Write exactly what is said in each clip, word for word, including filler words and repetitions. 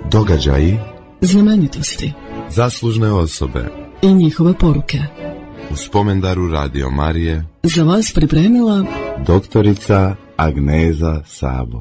Događaji, znamenitosti, zaslužne osobe i njihove poruke. U spomendaru Radio Marije za vas pripremila doktorica Agneza Sabo.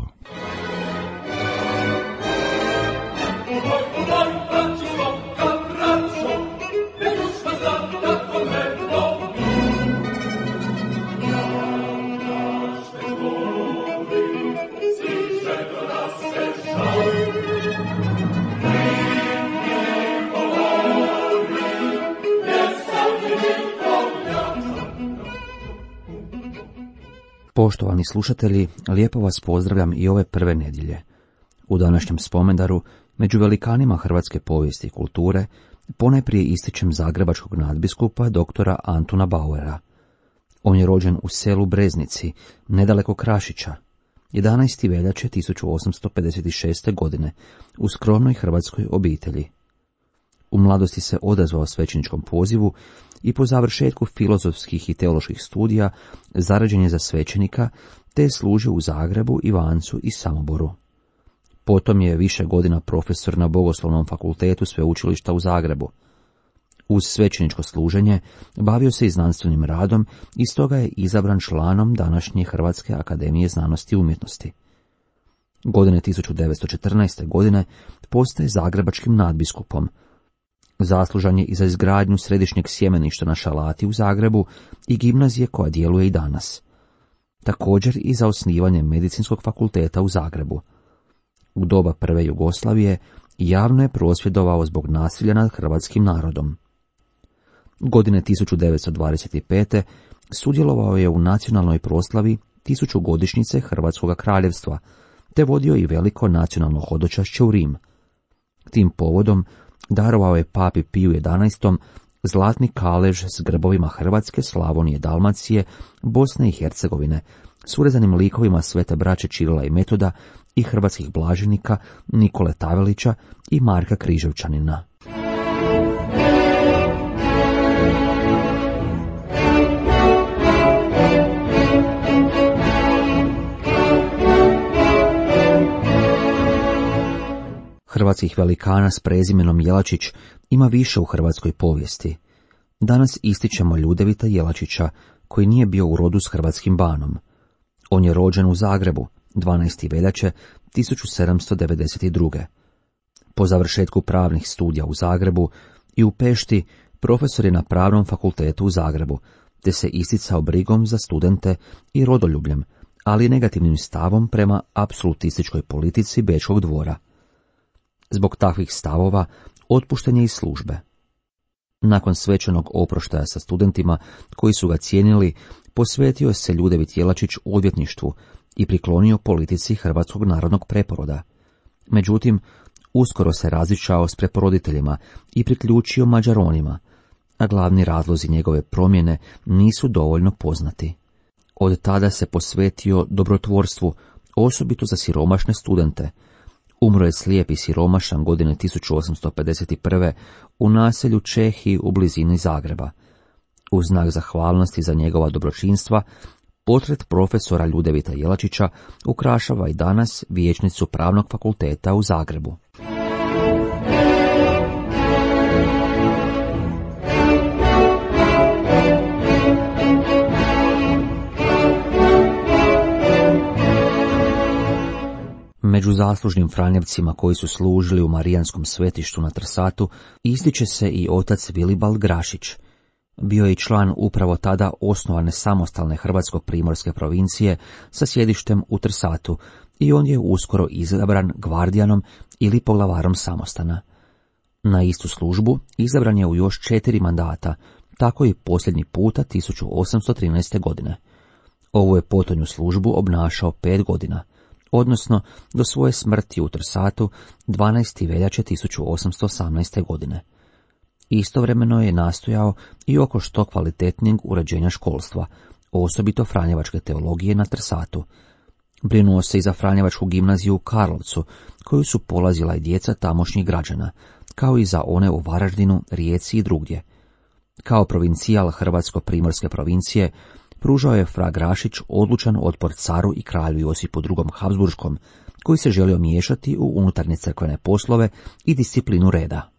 Poštovani slušatelji, lijepo vas pozdravljam i ove prve nedjelje. U današnjem spomendaru, među velikanima hrvatske povijesti i kulture, ponajprije ističem zagrebačkog nadbiskupa doktora Antuna Bauera. On je rođen u selu Breznici, nedaleko Krašića, jedanaestog veljače tisuću osamsto pedeset šeste. godine, u skromnoj hrvatskoj obitelji. U mladosti se odazvao svećeničkom pozivu i po završetku filozofskih i teoloških studija zarađen je za svećenika, te je služio u Zagrebu, Ivancu i Samoboru. Potom je više godina profesor na Bogoslovnom fakultetu Sveučilišta u Zagrebu. Uz svećeničko služenje bavio se i znanstvenim radom i stoga je izabran članom današnje Hrvatske akademije znanosti i umjetnosti. Godine tisuću devetsto četrnaeste. godine postaje zagrebačkim nadbiskupom. Zaslužan je i za izgradnju središnjeg sjemeništa na Šalati u Zagrebu i gimnazije koja djeluje i danas. Također i za osnivanje medicinskog fakulteta u Zagrebu. U doba prve Jugoslavije javno je prosvjedovao zbog nasilja nad hrvatskim narodom. Godine tisuću devetsto dvadeset pete. sudjelovao je u nacionalnoj proslavi tisućugodišnjice Hrvatskog kraljevstva, te vodio i veliko nacionalno hodočašće u Rim. Tim povodom darovao je papi Piju jedanaestom. zlatni kalež s grbovima Hrvatske, Slavonije, Dalmacije, Bosne i Hercegovine, s urezanim likovima svete braće Čirila i Metoda i hrvatskih blaženika Nikole Tavelića i Marka Križevčanina. Hrvatskih velikana s prezimenom Jelačić ima više u hrvatskoj povijesti. Danas ističemo Ljudevita Jelačića, koji nije bio u rodu s hrvatskim banom. On je rođen u Zagrebu, dvanaestog veljače tisuću sedamsto devedeset druge. Po završetku pravnih studija u Zagrebu i u Pešti, profesor je na Pravnom fakultetu u Zagrebu, te se isticao brigom za studente i rodoljubljem, ali i negativnim stavom prema apsolutističkoj politici Bečkog dvora. Zbog takvih stavova otpušten je iz službe. Nakon svečanog oproštaja sa studentima koji su ga cijenili, posvetio se Ljudevit Jelačić odvjetništvu i priklonio politici Hrvatskog narodnog preporoda. Međutim, uskoro se razišao s preporoditeljima i priključio Mađaronima, a glavni razlozi njegove promjene nisu dovoljno poznati. Od tada se posvetio dobrotvorstvu, osobito za siromašne studente. Umro je slijep i siromašan godine tisuću osamsto pedeset prve. u naselju Čehi u blizini Zagreba. U znak zahvalnosti za njegova dobročinstva, portret profesora Ljudevita Jelačića ukrašava i danas vijećnicu Pravnog fakulteta u Zagrebu. Među zaslužnim franjevcima koji su služili u Marijanskom svetištu na Trsatu ističe se i otac Vilibald Grašić. Bio je i član upravo tada osnovane samostalne Hrvatsko-primorske provincije sa sjedištem u Trsatu i on je uskoro izabran gvardijanom ili poglavarom samostana. Na istu službu izabran je u još četiri mandata, tako i posljednji puta tisuću osamsto trinaeste. godine. Ovu je potonju službu obnašao pet godina. Odnosno do svoje smrti u Trsatu dvanaestog veljače tisuću osamsto osamnaeste. godine. Istovremeno je nastojao i oko što kvalitetnijeg uređenja školstva, osobito franjevačke teologije na Trsatu. Brinuo se i za franjevačku gimnaziju u Karlovcu, koju su polazila i djeca tamošnjih građana, kao i za one u Varaždinu, Rijeci i drugdje. Kao provincijal Hrvatsko-primorske provincije, pružao je fra Grašić odlučan otpor caru i kralju Josipu drugom Habsburškom, koji se želio miješati u unutarnje crkvene poslove i disciplinu reda.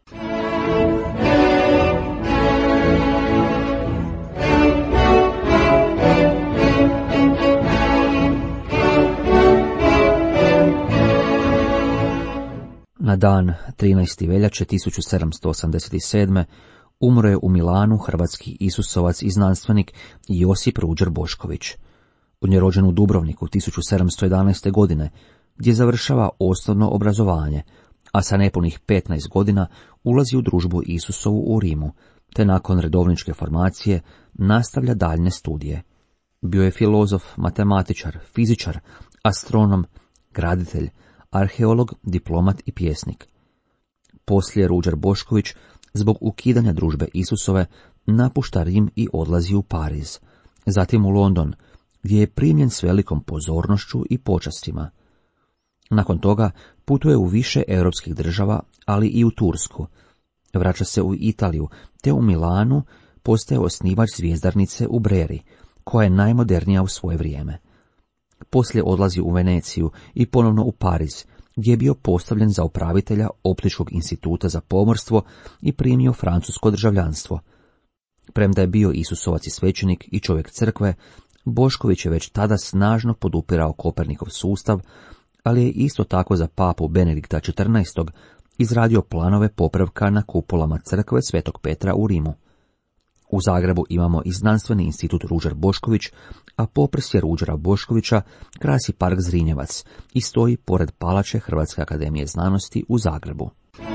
Na dan trinaestog veljače tisuću sedamsto osamdeset sedme. umro je u Milanu hrvatski isusovac i znanstvenik Josip Ruđer Bošković. On je rođen u Dubrovniku tisuću sedamsto jedanaeste. godine, gdje završava osnovno obrazovanje, a sa nepunih petnaest godina ulazi u družbu Isusovu u Rimu, te nakon redovničke formacije nastavlja daljne studije. Bio je filozof, matematičar, fizičar, astronom, graditelj, arheolog, diplomat i pjesnik. Poslije Ruđer Bošković, zbog ukidanja družbe Isusove, napušta Rim i odlazi u Pariz, zatim u London, gdje je primljen s velikom pozornošću i počastima. Nakon toga putuje u više europskih država, ali i u Tursku. Vraća se u Italiju, te u Milanu postaje osnivač zvjezdarnice u Breri, koja je najmodernija u svoje vrijeme. Poslije odlazi u Veneciju i ponovno u Pariz, gdje je bio postavljen za upravitelja Optičkog instituta za pomorstvo i primio francusko državljanstvo. Premda je bio Isusovac i svećenik i čovjek crkve, Bošković je već tada snažno podupirao Kopernikov sustav, ali je isto tako za papu Benedikta četrnaestog. izradio planove popravka na kupolama crkve Svetog Petra u Rimu. U Zagrebu imamo i znanstveni institut Ruđer Bošković, a poprsje Ruđera Boškovića krasi park Zrinjevac i stoji pored palače Hrvatske akademije znanosti u Zagrebu.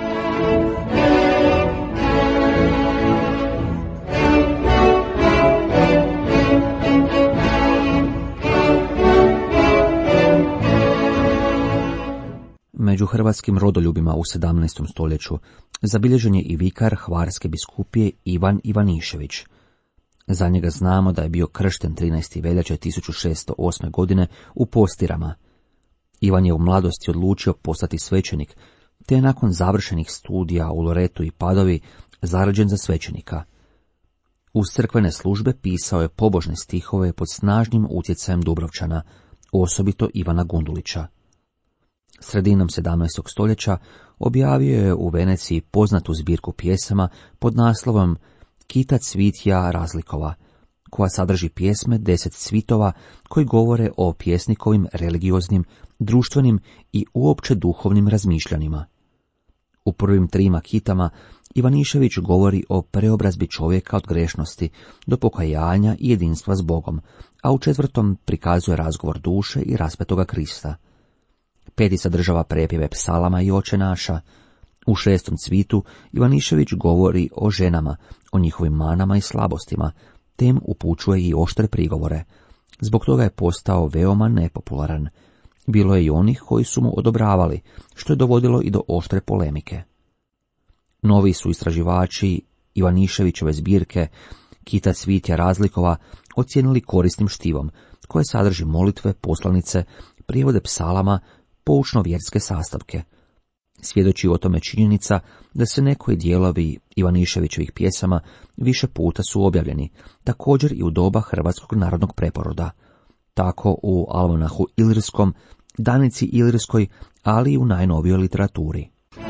Među hrvatskim rodoljubima u sedamnaestom stoljeću zabilježen je i vikar Hvarske biskupije Ivan Ivanišević. Za njega znamo da je bio kršten trinaestog veljače tisuću šessto osme. godine u Postirama. Ivan je u mladosti odlučio postati svećenik, te je nakon završenih studija u Loretu i Padovi zarađen za svećenika. Uz crkvene službe pisao je pobožne stihove pod snažnim utjecajem Dubrovčana, osobito Ivana Gundulića. Sredinom sedamnaestog stoljeća objavio je u Veneciji poznatu zbirku pjesama pod naslovom Kita cvitja razlikova, koja sadrži pjesme deset cvitova koji govore o pjesnikovim religioznim, društvenim i uopće duhovnim razmišljanjima. U prvim trima kitama Ivanišević govori o preobrazbi čovjeka od grešnosti do pokajanja i jedinstva s Bogom, a u četvrtom prikazuje razgovor duše i raspetoga Krista. Peti sadržava prepjeve psalama i oče naša. U šestom cvitu Ivanišević govori o ženama, o njihovim manama i slabostima, te im upućuje i oštre prigovore. Zbog toga je postao veoma nepopularan. Bilo je i onih koji su mu odobravali, što je dovodilo i do oštre polemike. Novi su istraživači Ivaniševićeve zbirke Kita cvitja razlikova ocijenili korisnim štivom, koje sadrži molitve, poslanice, prijevode psalama, poučno-vjerske sastavke. Svjedoči o tome činjenica da se neki dijelovi Ivaniševićevih pjesama više puta su objavljeni, također i u doba hrvatskog narodnog preporoda. Tako u Almanahu Ilirskom, Danici Ilirskoj, ali i u najnovijoj literaturi.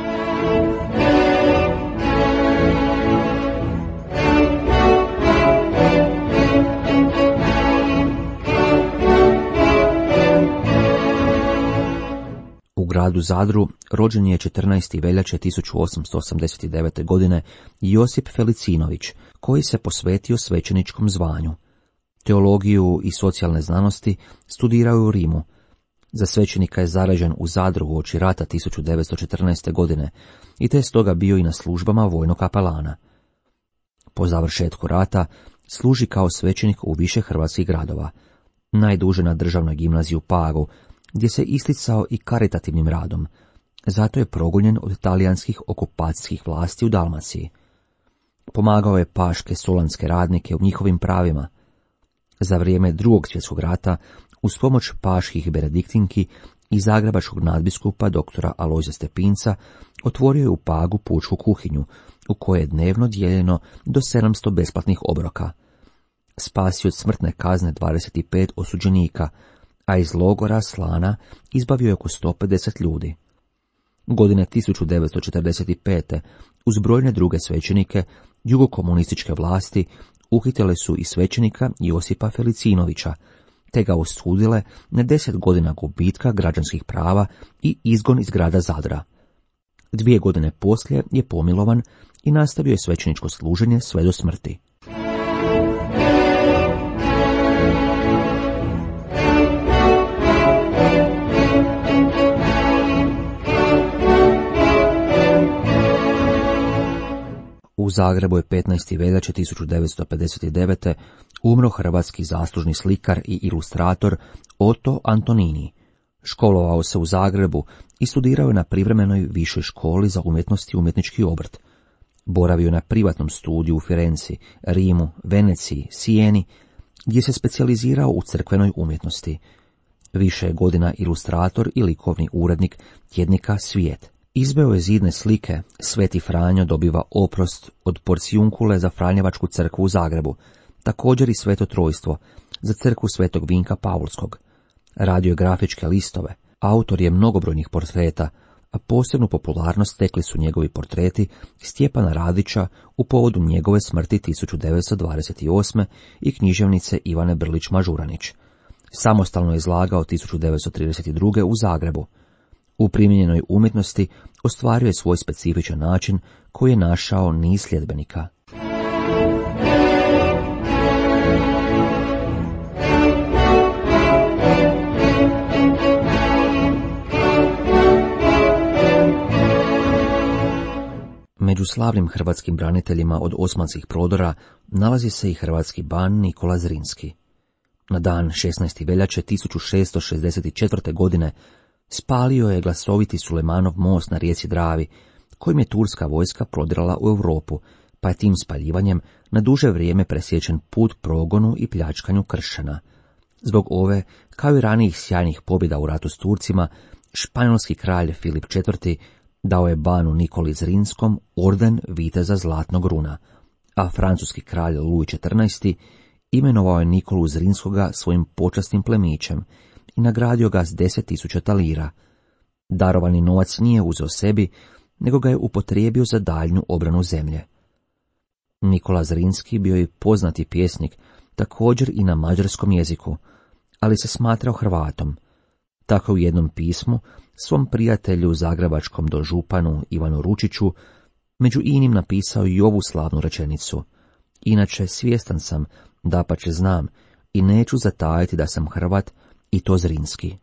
U gradu Zadru rođen je četrnaestog veljače tisuću osamsto osamdeset devete. godine Josip Felicinović, koji se posvetio svećeničkom zvanju. Teologiju i socijalne znanosti studirao je u Rimu. Za svećenika je zarađen u Zadru uoči rata tisuću devetsto četrnaeste. godine i te je stoga bio i na službama vojnog kapelana. Po završetku rata služi kao svećenik u više hrvatskih gradova, najduže na državnoj gimnaziji u Pagu, gdje se isticao i karitativnim radom. Zato je progonjen od talijanskih okupacijskih vlasti u Dalmaciji. Pomagao je paške solanske radnike u njihovim pravima. Za vrijeme drugog svjetskog rata, uz pomoć paških benediktinki i zagrebačkog nadbiskupa doktora Alojzija Stepinca, otvorio je u Pagu pučku kuhinju, u kojoj je dnevno dijeljeno do sedamsto besplatnih obroka. Spasio od smrtne kazne dvadeset pet osuđenika, a iz logora Slana izbavio je oko sto pedeset ljudi. Godine tisuću devetsto četrdeset pete uz brojne druge svećenike jugokomunističke vlasti uhitile su i svećenika Josipa Felicinovića, te ga osudile na deset godina gubitka građanskih prava i izgon iz grada Zadra. Dvije godine poslije je pomilovan i nastavio je svećeničko služenje sve do smrti. U Zagrebu je petnaestog veljače tisuću devetsto pedeset devete umro hrvatski zaslužni slikar i ilustrator Oto Antonini. Školovao se u Zagrebu i studirao je na privremenoj višoj školi za umjetnost i umjetnički obrt. Boravio je na privatnom studiju u Firenci, Rimu, Veneciji, Sijeni, gdje se specijalizirao u crkvenoj umjetnosti. Više je godina ilustrator i likovni urednik tjednika Svijet. Izveo je zidne slike Sveti Franjo dobiva oprost od Porcijunkule za Franjevačku crkvu u Zagrebu, također i Sveto Trojstvo za crkvu Svetog Vinka Paulskog. Radio je grafičke listove, autor je mnogobrojnih portreta, a posebnu popularnost stekli su njegovi portreti Stjepana Radića u povodu njegove smrti tisuću devetsto dvadeset osme i književnice Ivane Brlić-Mažuranić. Samostalno je izlagao tisuću devetsto trideset druge u Zagrebu. U primijenjenoj umjetnosti ostvario je svoj specifičan način koji je našao niz sljedbenika. Među slavnim hrvatskim braniteljima od osmanskih prodora nalazi se i hrvatski ban Nikola Zrinski. Na dan šesnaestog veljače tisuću šeststo šezdeset četvrte. godine spalio je glasoviti Sulejmanov most na rijeci Dravi, kojim je turska vojska prodirala u Europu, pa je tim spaljivanjem na duže vrijeme presječen put progonu i pljačkanju kršćana. Zbog ove, kao i ranijih sjajnih pobjeda u ratu s Turcima, španjolski kralj Filip četvrti. Dao je banu Nikoli Zrinskom orden viteza Zlatnog runa, a francuski kralj Luj četrnaesti. imenovao je Nikolu Zrinskoga svojim počasnim plemićem i nagradio ga s deset tisuća talira. Darovani novac nije uzeo sebi, nego ga je upotrijebio za daljnju obranu zemlje. Nikola Zrinski bio je poznati pjesnik, također i na mađarskom jeziku, ali se smatrao Hrvatom. Tako u jednom pismu svom prijatelju zagrebačkom dožupanu Ivanu Ručiću među inim napisao i ovu slavnu rečenicu: inače svjestan sam, dapače znam, i neću zatajiti da sam Hrvat, i to Zrinski.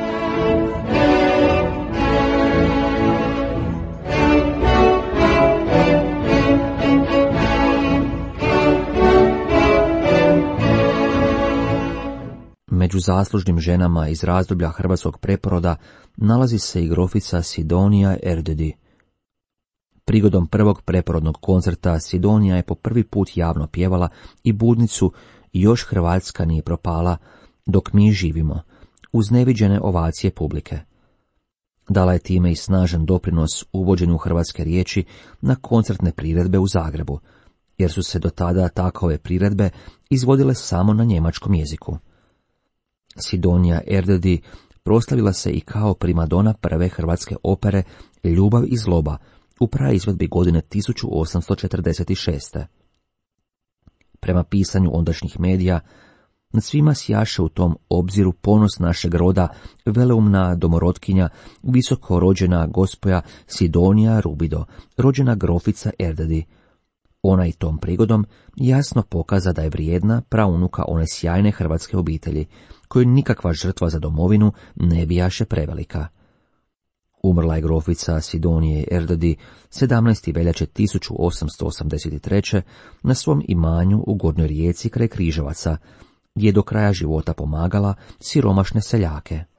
Među zaslužnim ženama iz razdoblja hrvatskog preporoda nalazi se i grofica Sidonija Erdödy. Prigodom prvog preporodnog koncerta Sidonija je po prvi put javno pjevala i budnicu Još Hrvatska nije propala, dok mi živimo, uz neviđene ovacije publike. Dala je time i snažan doprinos uvođenju hrvatske riječi na koncertne priredbe u Zagrebu, jer su se do tada takove priredbe izvodile samo na njemačkom jeziku. Sidonija Erdödy proslavila se i kao primadona prve hrvatske opere Ljubav i zloba u praizvedbi godine tisuću osamsto četrdeset šeste. Prema pisanju ondašnjih medija, nad svima sjaše u tom obziru ponos našeg roda veleumna domorotkinja, visoko rođena gospoja Sidonija Rubido, rođena grofica Erdödy. Ona i tom prigodom jasno pokaza da je vrijedna praunuka one sjajne hrvatske obitelji, koju nikakva žrtva za domovinu ne bijaše prevelika. Umrla je grofica Sidonije Erdödy sedamnaestog veljače tisuću osamsto osamdeset treće. na svom imanju u Gornjoj Rijeci kraj Križevaca, gdje je do kraja života pomagala siromašne seljake.